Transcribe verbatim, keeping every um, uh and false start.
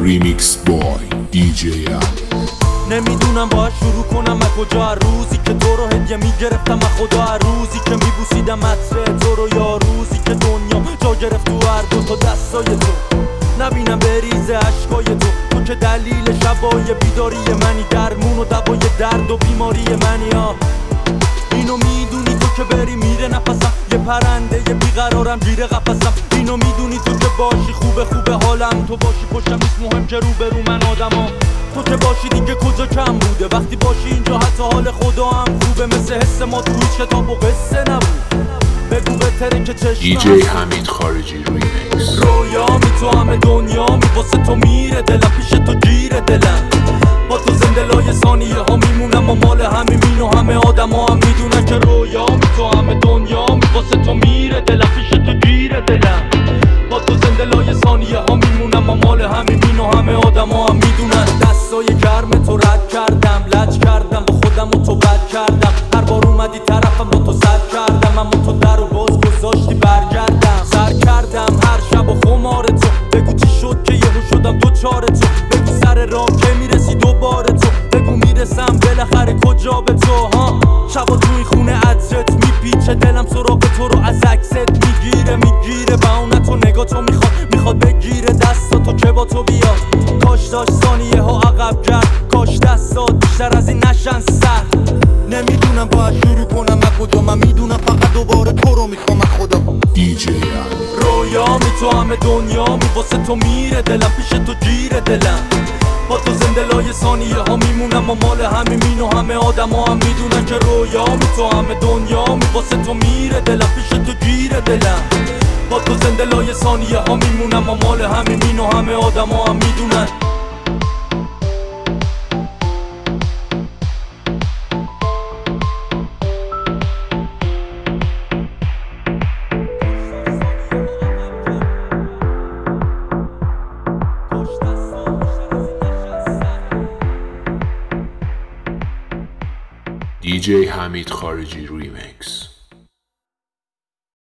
ریمیکس بای دی جی ام. نمیدونم باید شروع کنم از کجا، روزی که تو رو هدیه میگرفتم از خدا، روزی که میبوسیدم عطر تو رو، یا روزی که دنیا جا گرفت تو هر دو تا دستای تو، نبینم بریز عشقای تو. تو که دلیل شبای بیداری منی، درمون و دوای درد و بیماری منی. ها اینو میدونی تو که بری میره نفسم، یه پرنده یه بیقرارم گیره قفسم. اینو میدونی تو که باشی خوبه خوبه حالم، تو باشی پشتم نیست مهم که روبرو من آدمم. تو که باشی دیگه کجا کم بوده، وقتی باشی اینجا حتی حال خدا هم خوبه. مثل حس ما تو هیچ کتاب و قصه نبود. بگو بهتره که چشم دی جی حمید خارجی ریمیکس. رویامی تو همه دنیامی، واسه تو میره دلم، پیش تو گیره دلم. با تو زنده لای ثانیه ها میمونم و مال همین مین و همه آدم ها هم میدونن که رویامی تو همه دنیامی، واسه تو میره دلم، پیش تو گیره دلم. با تو زنده لای ثانیه ها میمونم و مال همین مین و همه آدم ها هم میدونن. دستای گرم تو رد کردم، لج کردم با خودم و تو بد کردم. هر بار اومدی طرفم با تو سر کردم، اما تو در و باز گذاشتی برگردم. سر کردم هر شب و خمار تو، بگو چی شد که یهو شدم دوچار تو. بگو سر راه که میرسی دوباره تو، بگو میرسم بالاخره کجا به تو. ها شبا توی خونه عطرت میپیچه، دلم سراغ تو رو از عکست میگیره میگیره. بهونه تو نگاه تو میخواد میخواد بگیره دستاتو که با تو بیاد. کاش داشت ثانیه ها عقب کرد، کاش دستات بیشتر از این نشن سر. نمیدونم باید شروع کنم از کجا، من میدونم فقط دوباره تو رو میخوام از خدا. دی جی ام. رویامی تو همه دنیامی، واسه تو میره دلم، پیش تو گیره دلم. با تو زنده لای ثانیه ها میمونم و مال همین مین و همه آدم ها هم میدونن که رویامی تو همه دنیامی، واسه تو میره دلم، پیش تو گیره دلم. با تو زنده لای ثانیه ها میمونم و مال همین مین و همه آدم ها هم میدونن. دی جی حمید خارجی ریمیکس.